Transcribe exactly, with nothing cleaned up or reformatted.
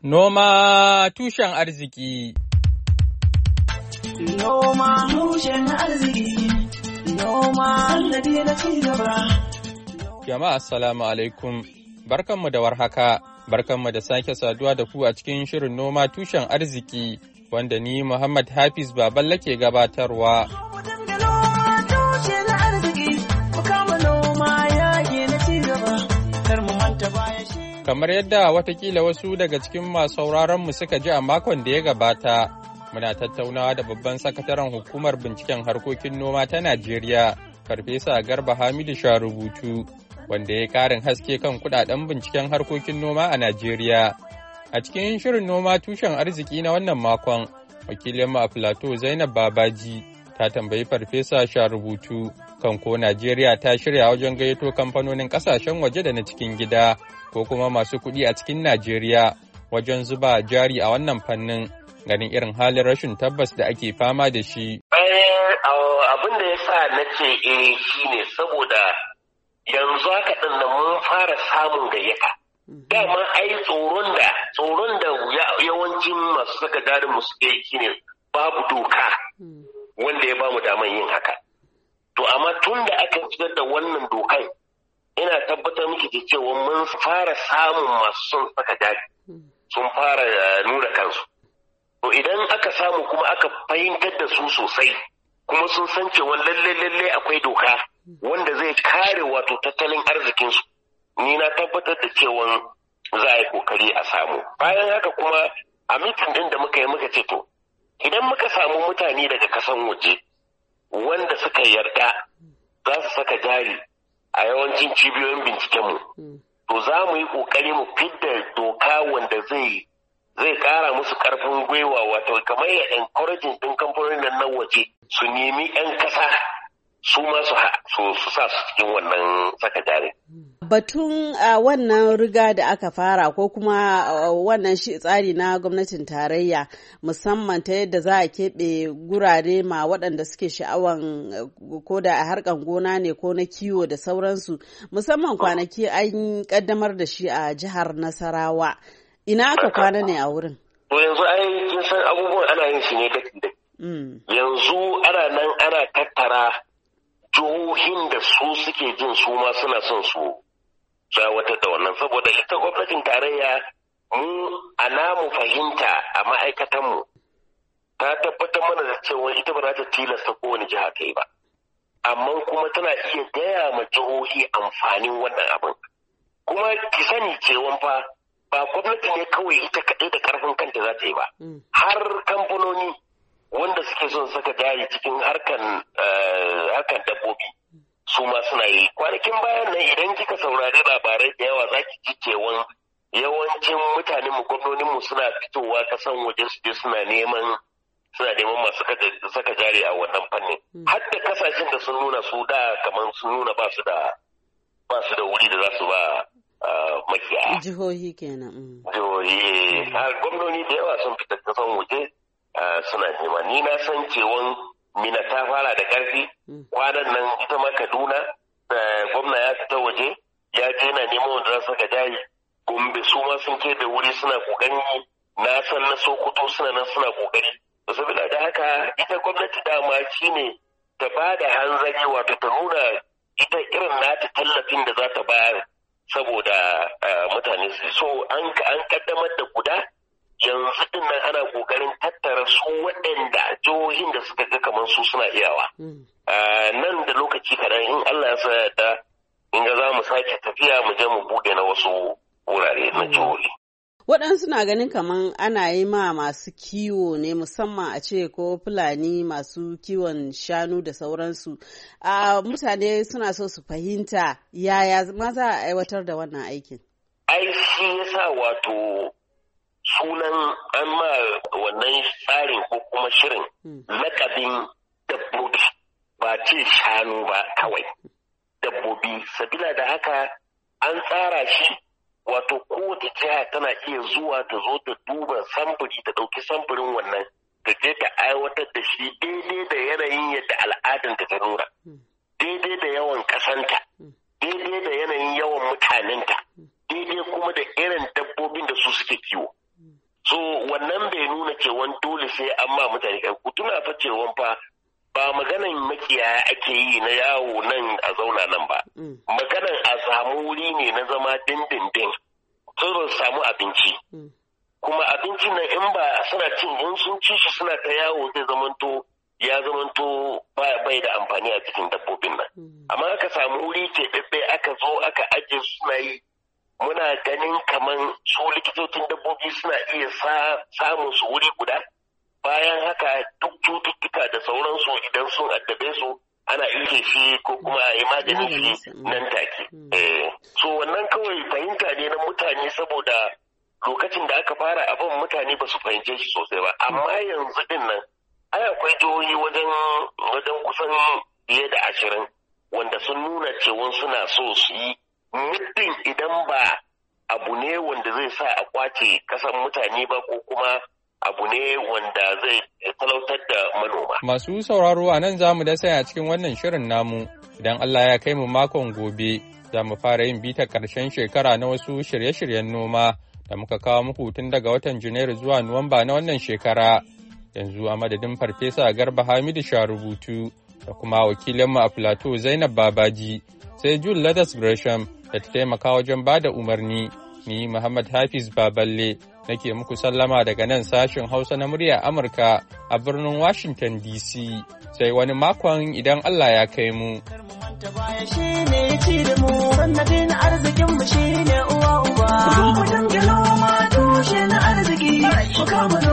Noma tushen arziki. Noma tushen arziki. Noma sannadi na ci gaba. Jama'a assalamu alaikum. Barkanmu da warhaka. Barkanmu da sake saduwa da ku a cikin shirin noma tushen arziki wanda ni Muhammad Hafiz Baballe ke gabatarwa. Kamar yadda watakila wasu daga cikin masu sauraronmu suka ji a makon da ya gabata, muna tattaunawa da babban sakataren hukumar binciken harkokin noma ta Najeriya, Farfesa Garba Hamidu Sharubutu, wanda ya karin haske kan kudaden binciken harkokin noma a Najeriya. A cikin shirin noma tushen arziki na wannan makon, wakilinmu a Plateau Zainab Babaji ta tambayi Farfesa Sharubutu kan ko Najeriya ta shirya wajen gayyato kamfanonin kasashen waje da na cikin gida ko kuma masu kuɗi a cikin Najeriya wajen zuba jari a wannan fannin ganin irin halin rashin tabbas da ake fama da shi. Abin da ya sa na ce eh shi ne saboda yanzu haka ɗin nan mun fara samun gayyata. Dama ai tsoron da tsoron da yawancin masu saka jarin mu suke yi ne babu doka wanda ya bamu daman yin haka. To amma tun da aka fitar da wannan dokan ina tabbatar miki da cewa mun fara samun masu son saka jari sun fara nuna kansu. To idan aka samu kuma aka fahimtar da su sosai kuma sun san cewa lalle lalle akwai doka wanda zai kare wato tattalin arzikinsu, ni na tabbatar da cewa za a yi kokari a samu. Bayan haka kuma a mitin din da muka yi muka ce to idan muka samu mutane daga kasan waje wanda suka yarda za su saka jari a yawancin cibiyoyin bincikenmu, to za mu yi ƙoƙari mu fidda doka wanda zai zai ƙara musu ƙarfin gwiwa, wato kamar ya encouraging ɗin kamfanonin nan waje su nemi 'yan ƙasa su ma su sa su cikin wannan saka jari. Batun uh, wannan riga da aka fara ko kuma uh, wannan shi tsari na gwamnatin tarayya musamman ta yadda za a keɓe gurare ma waɗanda suke sha'awan uh, ko da a harkan gona ne ko na kiwo da sauransu, musamman kwanaki an ƙaddamar da shi a jihar Nasarawa. Ina aka kwana ne a wurin? To yanzu ai kin san abubuwan ana yin shi ne daki daki. Yanzu ana nan ana tattara jihohin da su suke jin su ma suna son su shawatar da wannan, saboda ita gwamnatin tarayya mu a namu fahimta a ma'aikatanmu ta tabbatar mana da cewa ita ba za ta tilasta kowane jiha ta yi ba, amma kuma tana iya gaya ma jihohi amfanin wannan abin. Kuma ki sani cewa fa ba gwamnati ne kawai ita kaɗai da ƙarfin kanta za ta yi ba, har kamfanoni wanda suke son saka jari cikin harkan harkan dabbobi su ma suna yi. Kwanakin bayan nan idan kika saurari labarai da yawa zaki ji cewan yawancin mutanen mu gwamnonin mu suna fitowa kasan waje su je suna neman suna neman masu saka jari a wannan fannin. Har da kasashen da sun nuna su da kamar sun nuna ba su da ba su da wuri da za su ba makiyaya. Jihohi kenan. Jihohi har gwamnoni da yawa sun fita kasan waje suna nema. Ni na san cewan Mina ta fara da ƙarfi, kwanan nan ita ma Kaduna gwamna ya fita waje ya je na neman wanda za su saka jari. Gombe su ma sun keɓe wuri suna ƙoƙari, na san na Sokoto suna nan suna ƙoƙari. Saboda da haka ita gwamnati dama shine ta ba da hanzari, wato ta nuna ita irin nata tallafin da za ta bayar saboda mutane su so an kaddamar da guda. Yanzu din nan ana kokarin tattara su waɗanda jihohin da suka ga kamar su suna iyawa. Nan da lokaci kaɗan in Allah ya sa da in ga za mu sake tafiya mu je mu buɗe na wasu wurare na jihohi. Waɗansu na ganin kamar ana yi ma masu kiwo ne, musamman a ce ko Fulani masu kiwon shanu da sauransu. Mutane suna so su fahimta yaya ma za a aiwatar da wannan aikin. Ai shi yasa wato sunan an ma wannan tsarin ko kuma shirin lakabin dabbobi, ba ce shanu ba kawai, dabbobi. Sabila da haka an tsara shi wato kowace jiha tana iya zuwa ta zo ta duba samfuri, ta ɗauki samfurin wannan ta je ta aiwatar da shi daidai da yanayin yadda al'adanta ta nuna, daidai da yawan ƙasanta, daidai da yanayin yawan mutanenta, daidai kuma da irin dabbobin da su suke kiwo. wannan bai nuna cewan dole sai an ma mutane kan ku tuna fa cewan fa ba maganan makiyaya ake yi na yawo nan a zauna nan ba. Maganan a samu wuri ne na zama dindindin. Sun samu abinci. Kuma abincin nan in ba suna cin in sun ci shi suna ta yawo zai zamanto ya zamanto bai da amfani a cikin dabbobin nan. Amma aka samu wuri ke ɗaɗɗe aka zo aka ajiye suna yi muna ganin kaman su likitocin dabbobi suna iya samun su wuri guda. Bayan haka duk cututtuka da sauransu idan sun addabe su ana ilke shi ko kuma a yi maganin shi nan take. So wannan kawai fahimta ne na mutane saboda lokacin da aka fara abin mutane ba su fahimce shi sosai ba. Amma yanzu din nan ai akwai jihohi wajen wajen kusan fiye da ashirin wanda sun nuna cewa suna so su yi muddin idan ba abu ne wanda zai sa a kwace kasan mutane ba ko kuma abu ne wanda zai talautar da manoma. Masu sauraro a nan za mu da sai a cikin wannan shirin namu idan Allah ya kai mu makon gobe za mu fara yin bitar ƙarshen shekara na wasu shirye-shiryen noma da muka kawo muku tun daga watan Janairu zuwa Nuwamba na wannan shekara. Yanzu a madadin Farfesa Garba Hamidu Sharubutu da kuma wakilinmu a Plateau Zainab Babaji sai Jule Ladas Gresham da ta taimaka wajen ba da umarni. Ni Muhammad Hafiz Baballe nake muku sallama daga nan sashin Hausa na murya Amurka a birnin Washington D C. Sai wani makon idan Allah ya kai mu. arzikin mu shine uwa uba. Kudin kudin gilo ma tushe na arziki.